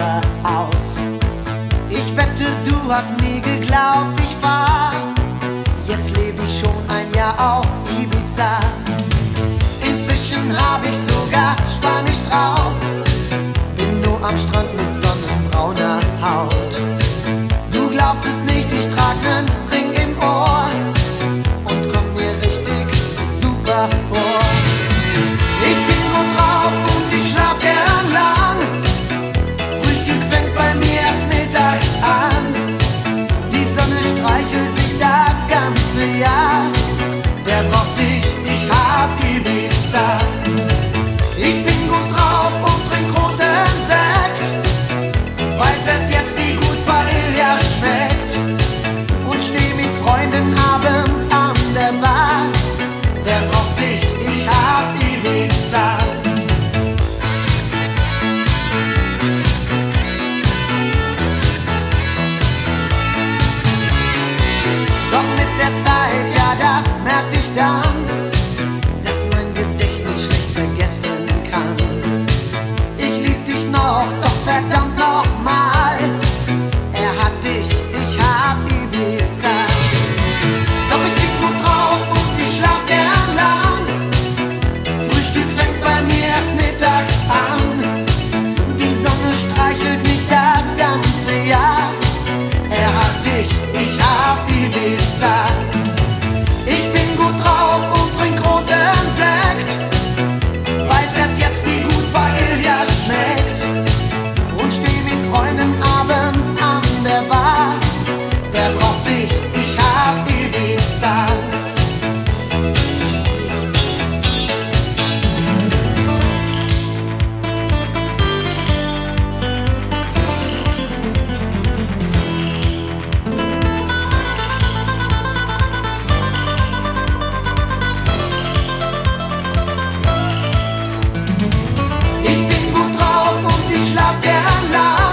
Jahre aus. Ich wette, du hast nie geglaubt, ich fahr. Jetzt lebe ich schon ein Jahr auf Ibiza. Inzwischen hab ich sogar Spanisch drauf. Bin nur am Strand mit sonnenbrauner Haut. Du glaubst es nicht, ich trag nen Ring im Ohr und komm mir richtig super vor. Ich bin gut drauf und ich schlaf gern lang. Frühstück fängt bei mir erst mittags an. Die Sonne streichelt mich das ganze Jahr. Wer braucht dich? Ich hab Ibiza. Ich bin gut drauf und trink roten Sekt. Weiß erst jetzt, wie gut Paella schmeckt. Und steh mit Freunden abends an der Bar. Wer braucht dich? Ich hab Ibiza. Doch mit der Zeit, ja, da merkte ich dann, dass mein Gedächtnis schlecht vergessen kann. Ich lieb dich noch, doch verdammt nochmal. Er hat dich, ich hab Ibiza. Doch ich bin gut drauf und ich schlaf gern lang. Frühstück fängt bei mir erst mittags an. Die Sonne streichelt mich das ganze Jahr. Er hat dich, ich hab Ibiza. Ich bin gut drauf und trink roten Sekt. Weiß erst jetzt, wie gut Paella schmeckt. Und steh mit Freunden abends an der Bar. Wer braucht dich? Ich hab Ibiza. Ich bin gut drauf und ich schlaf gern lang.